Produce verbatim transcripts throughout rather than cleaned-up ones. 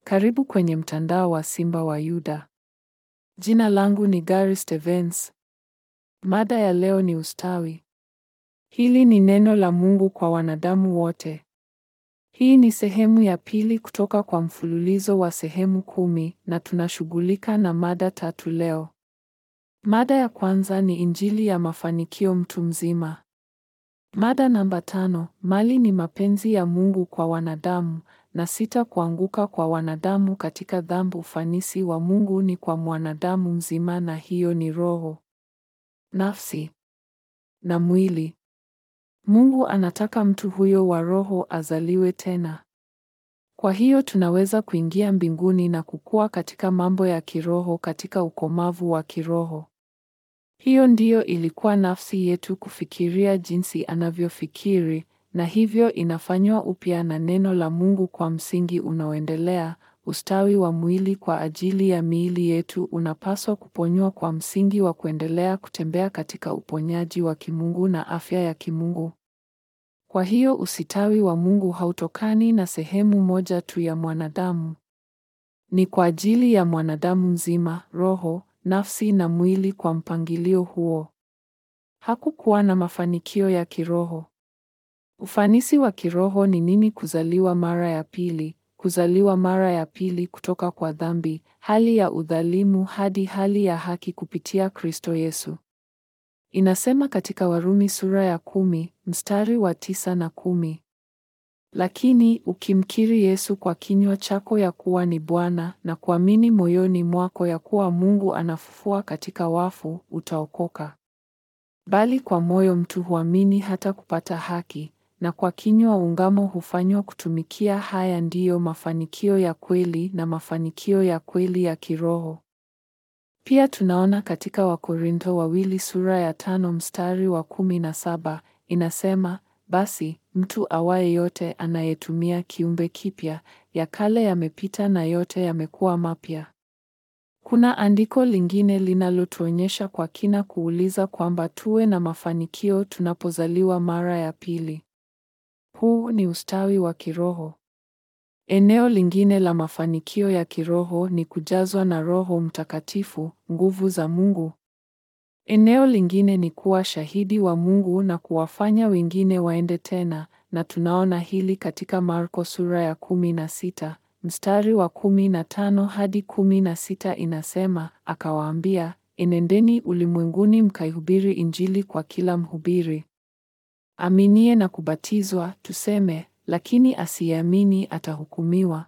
Karibu kwenye mtandao wa Simba wa Yuda. Jina langu ni Gary Stevens. Mada ya leo ni ustawi. Hili ni neno la Mungu kwa wanadamu wote. Hii ni sehemu ya pili kutoka kwa mfululizo wa sehemu kumi na tunashughulika na mada tatu leo. Mada ya kwanza ni Injili ya mafanikio mtu mzima. Mada namba tano, mali ni mapenzi ya Mungu kwa wanadamu, na sita, kuanguka kwa wanadamu katika dhambi. Ufanisi wa Mungu ni kwa mwanadamu mzima, na hiyo ni roho, nafsi na mwili. Mungu anataka mtu huyo wa roho azaliwe tena. Kwa hiyo tunaweza kuingia mbinguni na kukua katika mambo ya kiroho, katika ukomavu wa kiroho. Hiyo ndiyo ilikuwa nafsi yetu, kufikiria jinsi anavyofikiri, na hivyo inafanywa upya na neno la Mungu kwa msingi unaoendelea. Ustawi wa mwili kwa ajili ya miili yetu unapaswa kuponywa kwa msingi wa kuendelea kutembea katika uponyaji wa kimungu na afya ya kimungu. Kwa hiyo usitawi wa Mungu hautokani na sehemu moja tu ya mwanadamu. Ni kwa ajili ya mwanadamu mzima, roho, nafsi na mwili. Kwa mpangilio huo, hakukuwa na mafanikio ya kiroho. Ufanisi wa kiroho ni nini? Kuzaliwa mara ya pili, kuzaliwa mara ya pili kutoka kwa dhambi, hali ya udhalimu hadi hali ya haki kupitia Kristo Yesu. Inasema katika Warumi sura ya kumi, mstari wa tisa na kumi. Lakini ukimkiri Yesu kwa kinywa chako ya kuwa ni Bwana na kuamini moyoni mwako ya kuwa Mungu anafufua katika wafu, utaokoka. Bali kwa moyo mtu huamini hata kupata haki, na kwa kinywa ungamo hufanywa kutumikia. Haya ndiyo mafanikio ya kweli, na mafanikio ya kweli ya kiroho. Pia tunaona katika Wakorintho wawili sura ya tano mstari wa kumi na saba, inasema, basi mtu awaye yote anayetumia kiumbe kipya, ya kale yamepita na yote yamekuwa mapya. Kuna andiko lingine linalotuonyesha kwa kina kuuliza kwamba tuwe na mafanikio tunapozaliwa mara ya pili. Huu ni ustawi wa kiroho. Eneo lingine la mafanikio ya kiroho ni kujazwa na Roho Mtakatifu, nguvu za Mungu. Eneo lingine ni kuwa shahidi wa Mungu na kuwafanya wengine waende tena, na tunaona hili katika Marko sura ya kumi na sita, mstari wa kumi na tano hadi kumi na sita. Inasema, akawaambia, enendeni ulimwenguni mkaihubiri Injili kwa kila mhubiri. Aminie na kubatizwa, tuseme, lakini asiyeamini atahukumiwa.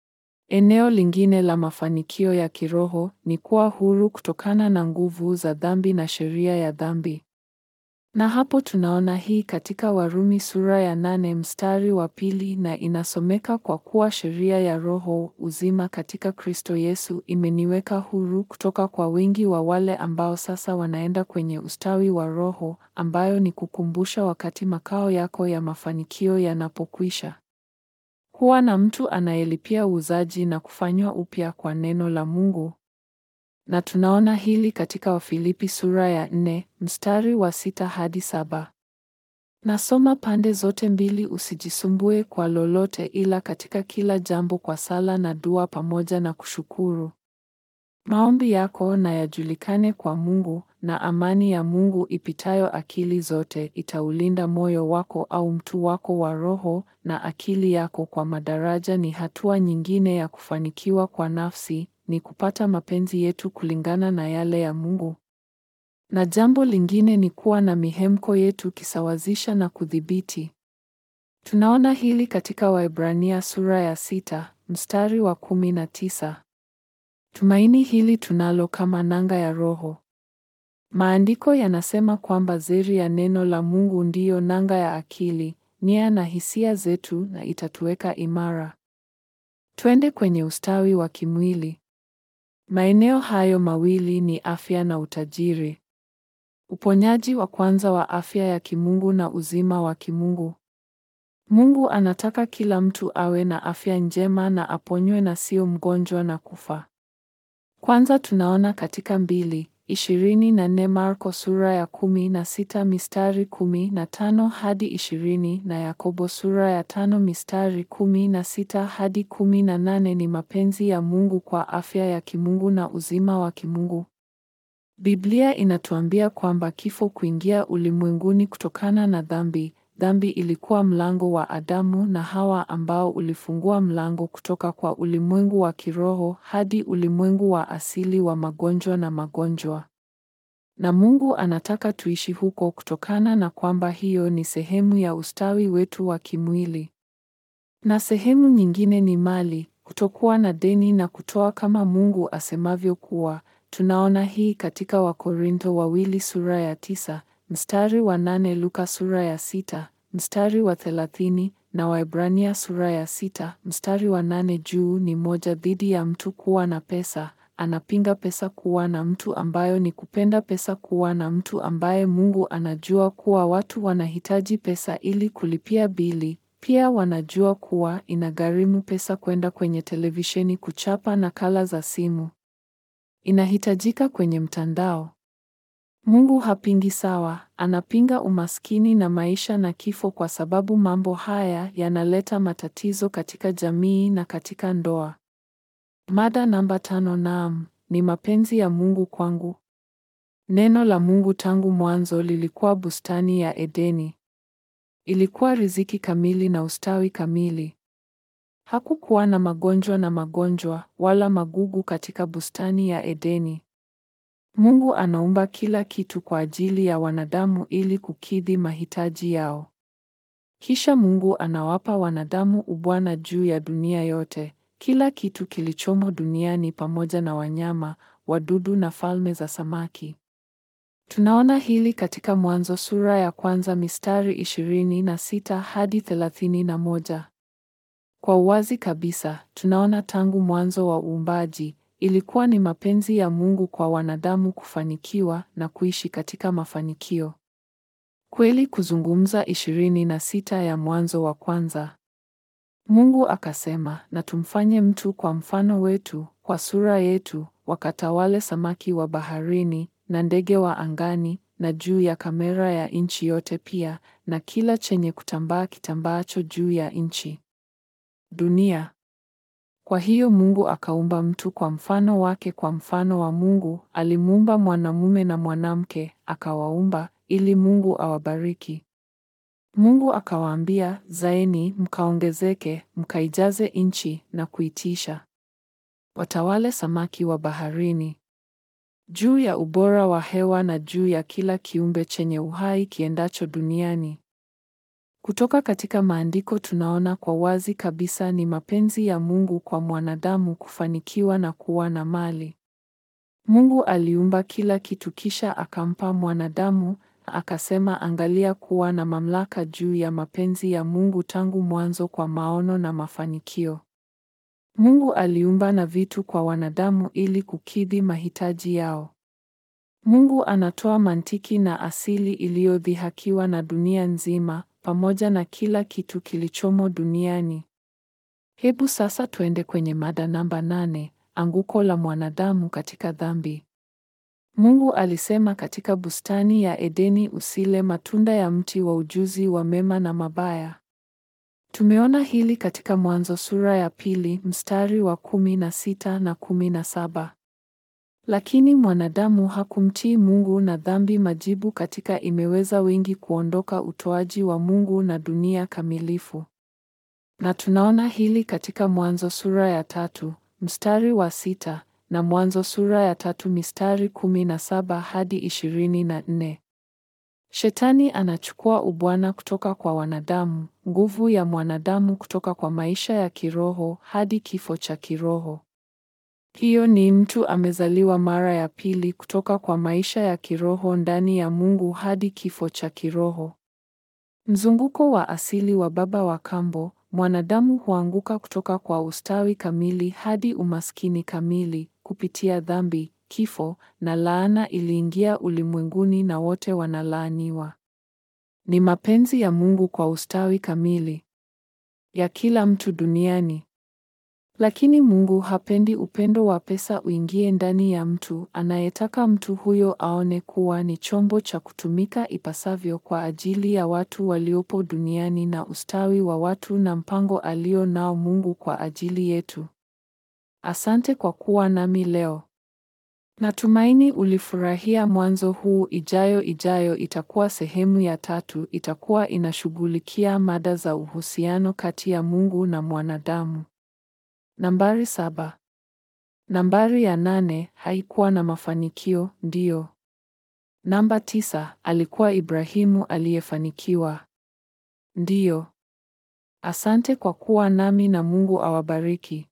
Eneo lingine la mafanikio ya kiroho ni kuwa huru kutokana na nguvu za dhambi na sheria ya dhambi. Na hapo tunaona hii katika Warumi sura ya nane mstari wa pili, na inasomeka, kwa kuwa sheria ya roho uzima katika Kristo Yesu imeniweka huru kutoka kwa wingi wa wale ambao sasa wanaenda kwenye ustawi wa roho, ambayo ni kukumbusha wakati makao yako ya mafanikio yanapokwisha. Kuwa na mtu anayelipia uuzaji na kufanywa upya kwa neno la Mungu. Na tunaona hili katika Wafilipi sura ya nne, mstari wa sita hadi saba. Nasoma pande zote mbili. Usijisumbue kwa lolote, ila katika kila jambo kwa sala na dua pamoja na kushukuru. Maombi yako na yajulikane kwa Mungu, na amani ya Mungu ipitayo akili zote itaulinda moyo wako au mtu wako wa roho na akili yako. Kwa madaraja ni hatua nyingine ya kufanikiwa kwa nafsi, ni kupata mapenzi yetu kulingana na yale ya Mungu. Na jambo lingine ni kuwa na mihemko yetu kisawazisha na kudhibiti. Tunaona hili katika Waebrania sura ya sita, mstari wa kumi na tisa. Tumaini hili tunalo kama nanga ya roho. Maandiko yanasema kwamba zeri ya neno la Mungu ndiyo nanga ya akili, nia na hisia zetu, na itatuweka imara. Twende kwenye ustawi wa kimwili. Maeneo hayo mawili ni afya na utajiri. Uponyaji wa kwanza wa afya ya kimungu na uzima wa kimungu. Mungu anataka kila mtu awe na afya njema na aponywe na sio mgonjwa na kufa. Kwanza tunaona katika mbili, ishirini na nne, Marko sura ya kumi na sita mistari kumi na tano hadi ishirini, na Yakobo sura ya tano mistari kumi na sita hadi kumi na nane ni mapenzi ya Mungu kwa afya ya kimungu na uzima wa kimungu. Biblia inatuambia kwamba kifo kuingia ulimwenguni kutokana na dhambi. Dhambi ilikuwa mlango wa Adamu na Hawa ambao ulifungua mlango kutoka kwa ulimwengu wa kiroho hadi ulimwengu wa asili wa magonjwa na magonjwa. Na Mungu anataka tuishi huko kutokana na kwamba hiyo ni sehemu ya ustawi wetu wa kimwili. Na sehemu nyingine ni mali, kutokuwa na deni na kutoa kama Mungu asemavyo kuwa. Tunaona hii katika Wakorintho wa pili sura ya tisa, mstari wa nane, Luka sura ya sita, mstari wa thelathini, na Waebrania sura ya sita, mstari wa nane. Juu ni moja dhidi ya mtu kuwa na pesa, anapinga pesa kuwa na mtu, ambayo ni kupenda pesa kuwa na mtu, ambaye Mungu anajua kuwa watu wanahitaji pesa ili kulipia bili. Pia wanajua kuwa inagharimu pesa kwenda kwenye televisheni kuchapa nakala za simu. Inahitajika kwenye mtandao. Mungu hapingi sawa, anapinga umaskini na maisha na kifo kwa sababu mambo haya yanaleta matatizo katika jamii na katika ndoa. Mada namba tano. Naam, ni mapenzi ya Mungu kwangu. Neno la Mungu tangu mwanzo lilikuwa bustani ya Edeni. Ilikuwa riziki kamili na ustawi kamili. Hakukuwa na magonjwa na magonjwa wala magugu katika bustani ya Edeni. Mungu anaumba kila kitu kwa ajili ya wanadamu ili kukidhi mahitaji yao. Kisha Mungu anawapa wanadamu ubwana juu ya dunia yote, kila kitu kilichomo duniani pamoja na wanyama, wadudu na falme za samaki. Tunaona hili katika Mwanzo sura ya kwanza mistari ishirini na sita hadi thelathini na moja. Kwa uwazi kabisa, tunaona tangu mwanzo wa uumbaji, ilikuwa ni mapenzi ya Mungu kwa wanadamu kufanikiwa na kuishi katika mafanikio. Kweli kuzungumza ishirini na sita ya Mwanzo wa kwanza. Mungu akasema, na tumfanye mtu kwa mfano wetu, kwa sura yetu, wakatawale samaki wa baharini, na ndege wa angani, na juu ya kamera ya nchi yote pia, na kila chenye kutambaa kitambaacho juu ya nchi. Dunia. Kwa hiyo Mungu akaumba mtu kwa mfano wake, kwa mfano wa Mungu alimuumba mwanamume na mwanamke, akawaumba ili Mungu awabariki. Mungu akawaambia, zaeni mkaongezeke, mkaijaze nchi na kuitisha. Watawale samaki wa baharini, juu ya ubora wa hewa na juu ya kila kiumbe chenye uhai kiendacho duniani. Kutoka katika maandiko tunaona kwa wazi kabisa ni mapenzi ya Mungu kwa mwanadamu kufanikiwa na kuwa na mali. Mungu aliumba kila kitu kisha akampa mwanadamu, akasema angalia kuwa na mamlaka juu ya mapenzi ya Mungu tangu mwanzo kwa maono na mafanikio. Mungu aliumba na vitu kwa wanadamu ili kukidhi mahitaji yao. Mungu anatoa mantiki na asili iliyodhihakiwa na dunia nzima, pamoja na kila kitu kilichomo duniani. Hebu sasa tuende kwenye mada namba nane, anguko la mwanadamu katika dhambi. Mungu alisema katika bustani ya Edeni, usile matunda ya mti wa ujuzi wa mema na mabaya. Tumeona hili katika Mwanzo sura ya pili mstari wa kumi na sita na kumi na saba. Lakini mwanadamu hakumtii Mungu na dhambi majibu katika imeweza wengi kuondoka utoaji wa Mungu na dunia kamilifu. Na tunaona hili katika Mwanzo sura ya tatu mstari wa sita na Mwanzo sura ya tatu mistari kumi na saba hadi ishirini na nne. Shetani anachukua ubwana kutoka kwa wanadamu, nguvu ya mwanadamu kutoka kwa maisha ya kiroho hadi kifo cha kiroho. Hiyo ni mtu amezaliwa mara ya pili kutoka kwa maisha ya kiroho ndani ya Mungu hadi kifo cha kiroho. Mzunguko wa asili wa baba wa kambo, mwanadamu huanguka kutoka kwa ustawi kamili hadi umaskini kamili kupitia dhambi, kifo na laana iliingia ulimwenguni na wote wanalaaniwa. Ni mapenzi ya Mungu kwa ustawi kamili ya kila mtu duniani. Lakini Mungu hapendi upendo wa pesa uingie ndani ya mtu, anayetaka mtu huyo aone kuwa ni chombo cha kutumika ipasavyo kwa ajili ya watu waliopo duniani na ustawi wa watu na mpango alio nao Mungu kwa ajili yetu. Asante kwa kuwa nami leo. Natumaini ulifurahia mwanzo huu. Ijayo ijayo itakuwa sehemu ya tatu, itakuwa inashughulikia mada za uhusiano kati ya Mungu na mwanadamu. Nambari saba. Nambari ya nane, haikuwa na mafanikio, ndiyo. Namba tisa, alikuwa Ibrahimu aliyefanikiwa. Ndiyo. Asante kwa kuwa nami na Mungu awabariki.